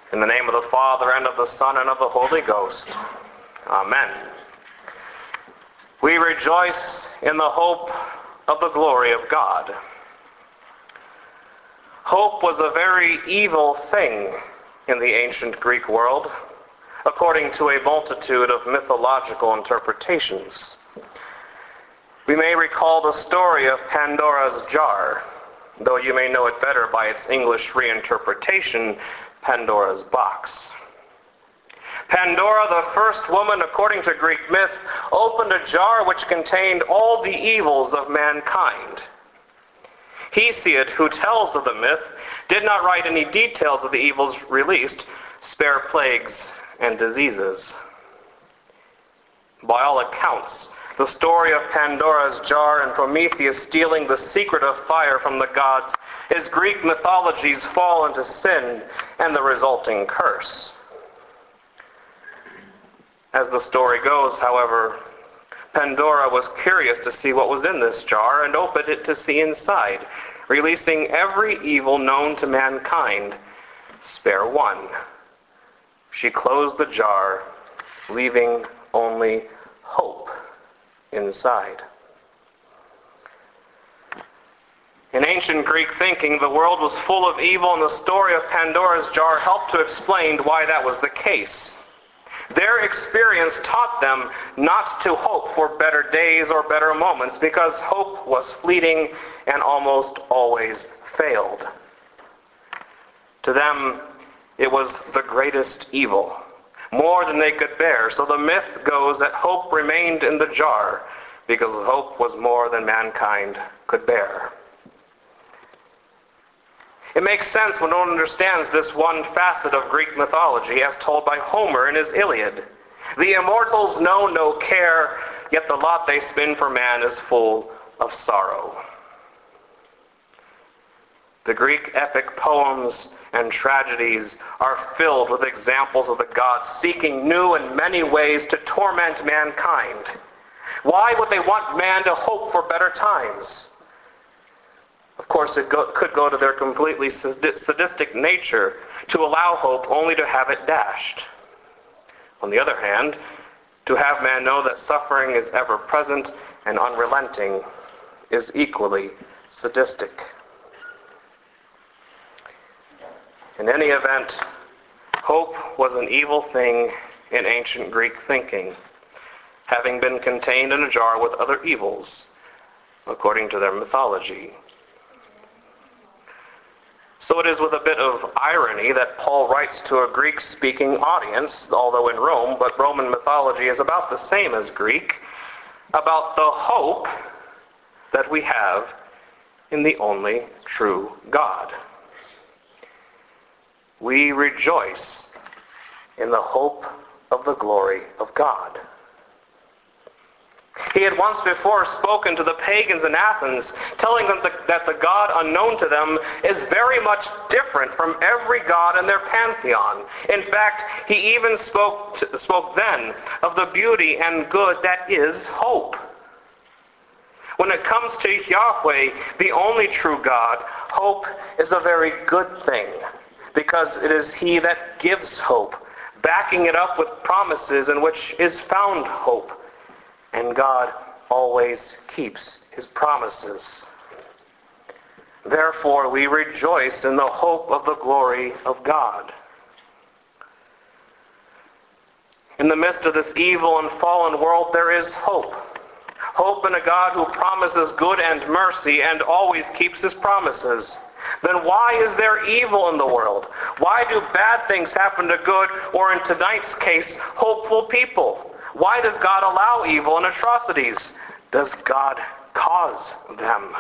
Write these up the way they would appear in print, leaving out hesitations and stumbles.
In the name of the Father, and of the Son, and of the Holy Ghost. Amen. We rejoice in the hope of the glory of God. Hope was a very evil thing in the ancient Greek world, according to a multitude of mythological interpretations. We may recall the story of Pandora's jar, though you may know it better by its English reinterpretation, Pandora's box. Pandora, the first woman, according to Greek myth, opened a jar which contained all the evils of mankind. Hesiod, who tells of the myth, did not write any details of the evils released, spare plagues and diseases. By all accounts, the story of Pandora's jar and Prometheus stealing the secret of fire from the gods is Greek mythology's fall into sin and the resulting curse. As the story goes, however, Pandora was curious to see what was in this jar and opened it to see inside, releasing every evil known to mankind, spare one. She closed the jar, leaving only hope inside. In ancient Greek thinking, the world was full of evil, and the story of Pandora's jar helped to explain why that was the case. Their experience taught them not to hope for better days or better moments, because hope was fleeting and almost always failed. To them, it was the greatest evil, more than they could bear. So the myth goes that hope remained in the jar because hope was more than mankind could bear. It makes sense when one understands this one facet of Greek mythology as told by Homer in his Iliad. The immortals know no care, yet the lot they spin for man is full of sorrow. The Greek epic poems and tragedies are filled with examples of the gods seeking new and many ways to torment mankind. Why would they want man to hope for better times? Of course, it could go to their completely sadistic nature to allow hope only to have it dashed. On the other hand, to have man know that suffering is ever present and unrelenting is equally sadistic. In any event, hope was an evil thing in ancient Greek thinking, having been contained in a jar with other evils, according to their mythology. So it is with a bit of irony that Paul writes to a Greek-speaking audience, although in Rome, but Roman mythology is about the same as Greek, about the hope that we have in the only true God. We rejoice in the hope of the glory of God. He had once before spoken to the pagans in Athens, telling them that the God unknown to them is very much different from every god in their pantheon. In fact, he even spoke then of the beauty and good that is hope. When it comes to Yahweh, the only true God, hope is a very good thing, because it is he that gives hope, backing it up with promises in which is found hope. And God always keeps his promises. Therefore, we rejoice in the hope of the glory of God. In the midst of this evil and fallen world, there is hope. Hope in a God who promises good and mercy and always keeps his promises. Then why is there evil in the world? Why do bad things happen to good, or in tonight's case, hopeful people? Why does God allow evil and atrocities? Does God cause them?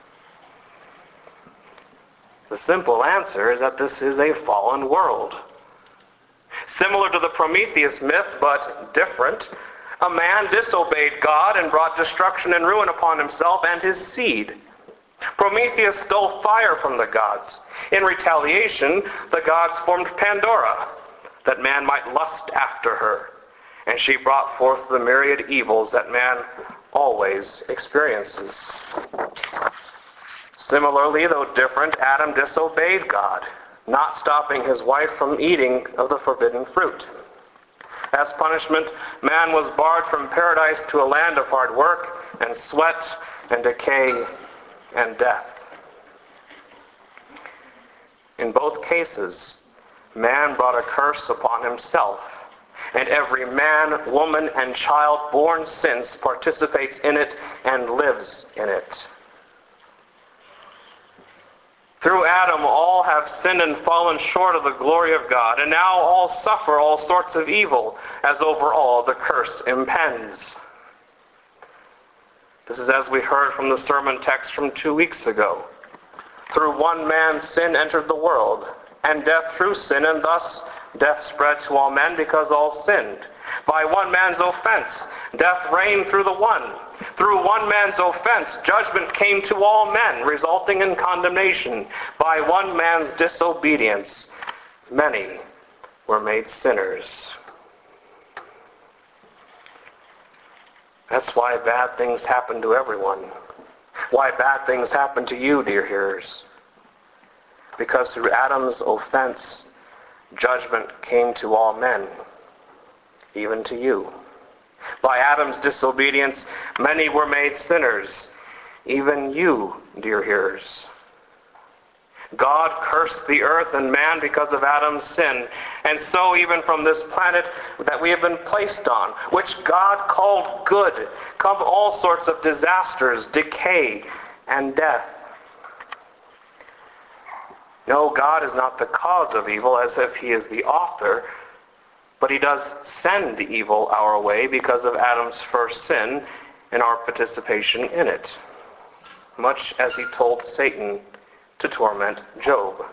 The simple answer is that this is a fallen world. Similar to the Prometheus myth, but different, a man disobeyed God and brought destruction and ruin upon himself and his seed. Prometheus stole fire from the gods. In retaliation, the gods formed Pandora, that man might lust after her. And she brought forth the myriad evils that man always experiences. Similarly, though different, Adam disobeyed God. not stopping his wife from eating of the forbidden fruit. As punishment, man was barred from paradise to a land of hard work and sweat and decay and death. In both cases, man brought a curse upon himself, and every man, woman, and child born since participates in it and lives in it. Through Adam, all have sinned and fallen short of the glory of God, and now all suffer all sorts of evil, as over all the curse impends. This is as we heard from the sermon text from 2 weeks ago. Through one man's sin entered the world, and death through sin, and thus death spread to all men because all sinned. By one man's offense, death reigned through the one. Through one man's offense, judgment came to all men, resulting in condemnation. By one man's disobedience, many were made sinners. That's why bad things happen to everyone. Why bad things happen to you, dear hearers. Because through Adam's offense, judgment came to all men, even to you. By Adam's disobedience, many were made sinners, even you, dear hearers. God cursed the earth and man because of Adam's sin, and so even from this planet that we have been placed on, which God called good, come all sorts of disasters, decay, and death. No, God is not the cause of evil as if he is the author, but he does send evil our way because of Adam's first sin and our participation in it, much as he told Satan to torment Job.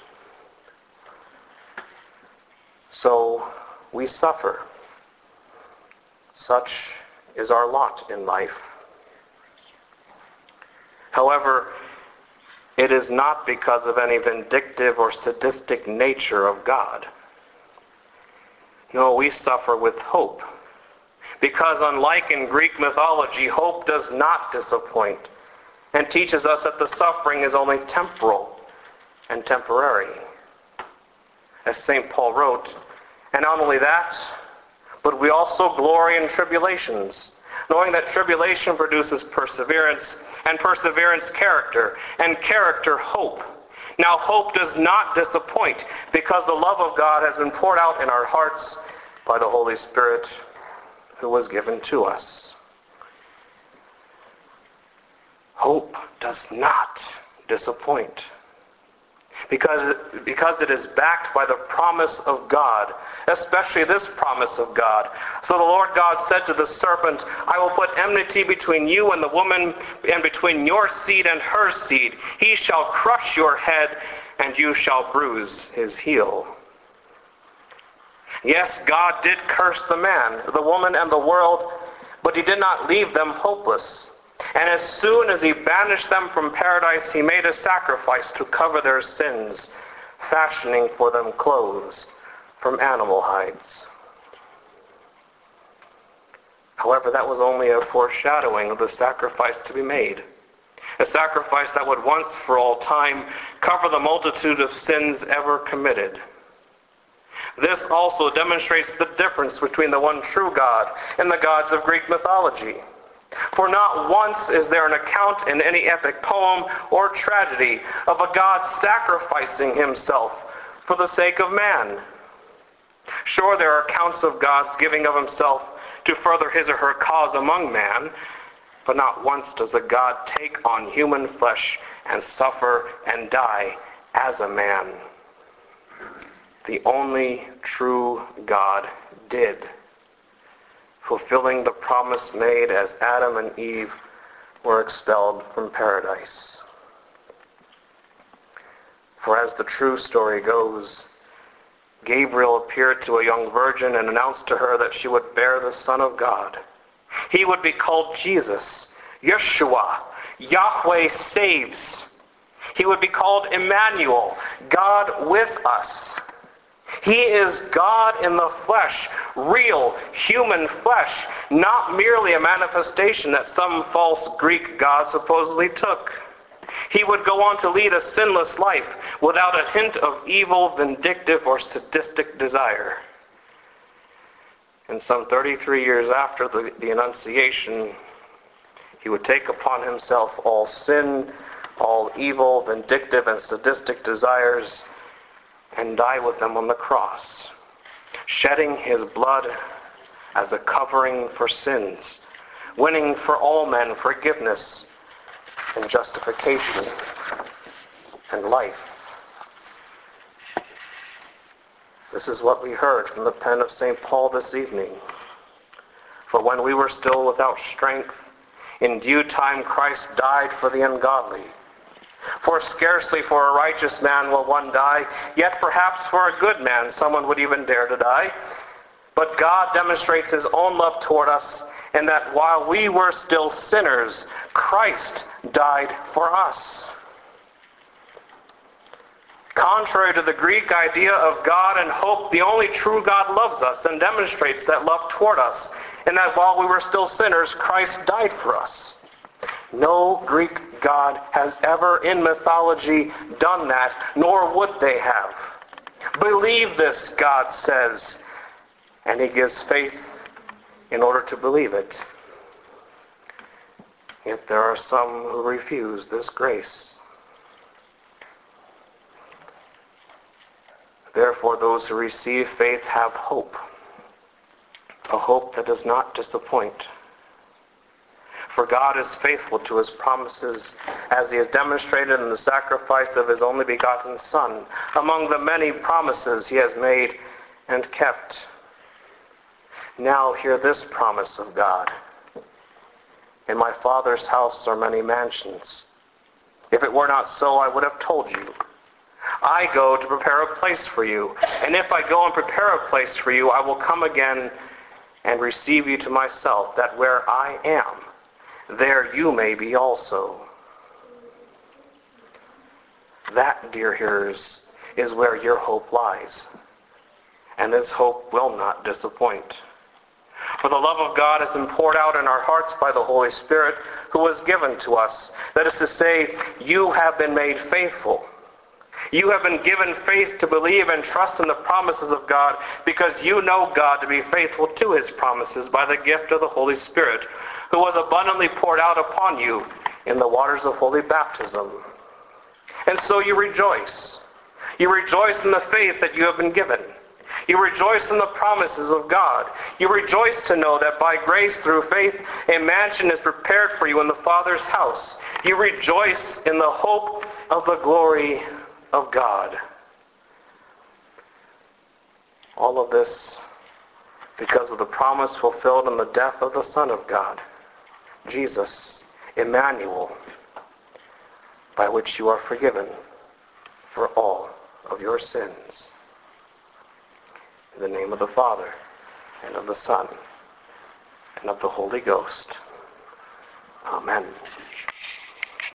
So we suffer. Such is our lot in life. However, it is not because of any vindictive or sadistic nature of God. No, we suffer with hope. Because unlike in Greek mythology, hope does not disappoint and teaches us that the suffering is only temporal and temporary. As St. Paul wrote, and not only that, but we also glory in tribulations, knowing that tribulation produces perseverance, and perseverance character, and character hope. Now hope does not disappoint, because the love of God has been poured out in our hearts by the Holy Spirit who was given to us. Hope does not disappoint, because it is backed by the promise of God, especially this promise of God. So the Lord God said to the serpent, I will put enmity between you and the woman, and between your seed and her seed. He shall crush your head, and you shall bruise his heel. Yes, God did curse the man, the woman, and the world, but he did not leave them hopeless. And as soon as he banished them from paradise, he made a sacrifice to cover their sins, fashioning for them clothes from animal hides. However, that was only a foreshadowing of the sacrifice to be made. A sacrifice that would once for all time cover the multitude of sins ever committed. This also demonstrates the difference between the one true God and the gods of Greek mythology. For not once is there an account in any epic poem or tragedy of a God sacrificing himself for the sake of man. Sure, there are accounts of God's giving of himself to further his or her cause among man, but not once does a God take on human flesh and suffer and die as a man. The only true God did, fulfilling the promise made as Adam and Eve were expelled from paradise. For as the true story goes, Gabriel appeared to a young virgin and announced to her that she would bear the Son of God. He would be called Jesus, Yeshua, Yahweh saves. He would be called Emmanuel, God with us. He is God in the flesh, real human flesh, not merely a manifestation that some false Greek god supposedly took. He would go on to lead a sinless life without a hint of evil, vindictive, or sadistic desire. And some 33 years after the Annunciation, he would take upon himself all sin, all evil, vindictive, and sadistic desires, and die with them on the cross, shedding his blood as a covering for sins, winning for all men forgiveness and justification and life. This is what we heard from the pen of St. Paul this evening. For when we were still without strength, in due time Christ died for the ungodly. For scarcely for a righteous man will one die, yet perhaps for a good man someone would even dare to die. But God demonstrates his own love toward us in that while we were still sinners, Christ died for us. Contrary to the Greek idea of God and hope, the only true God loves us and demonstrates that love toward us, in that while we were still sinners, Christ died for us. No Greek God has ever in mythology done that, nor would they have. Believe this, God says, and he gives faith in order to believe it. Yet there are some who refuse this grace. Therefore, those who receive faith have hope, a hope that does not disappoint. For God is faithful to his promises, as he has demonstrated in the sacrifice of his only begotten Son, among the many promises he has made and kept. Now hear this promise of God. In my Father's house are many mansions. If it were not so, I would have told you. I go to prepare a place for you, and if I go and prepare a place for you, I will come again and receive you to myself, that where I am, there you may be also. That, dear hearers, is where your hope lies, and this hope will not disappoint. For the love of God has been poured out in our hearts by the Holy Spirit, who was given to us. That is to say, you have been made faithful. You have been given faith to believe and trust in the promises of God, because you know God to be faithful to his promises by the gift of the Holy Spirit, who was abundantly poured out upon you in the waters of holy baptism. And so you rejoice. You rejoice in the faith that you have been given. You rejoice in the promises of God. You rejoice to know that by grace through faith a mansion is prepared for you in the Father's house. You rejoice in the hope of the glory of God. All of this because of the promise fulfilled in the death of the Son of God, Jesus, Emmanuel, by which you are forgiven for all of your sins. In the name of the Father, and of the Son, and of the Holy Ghost. Amen.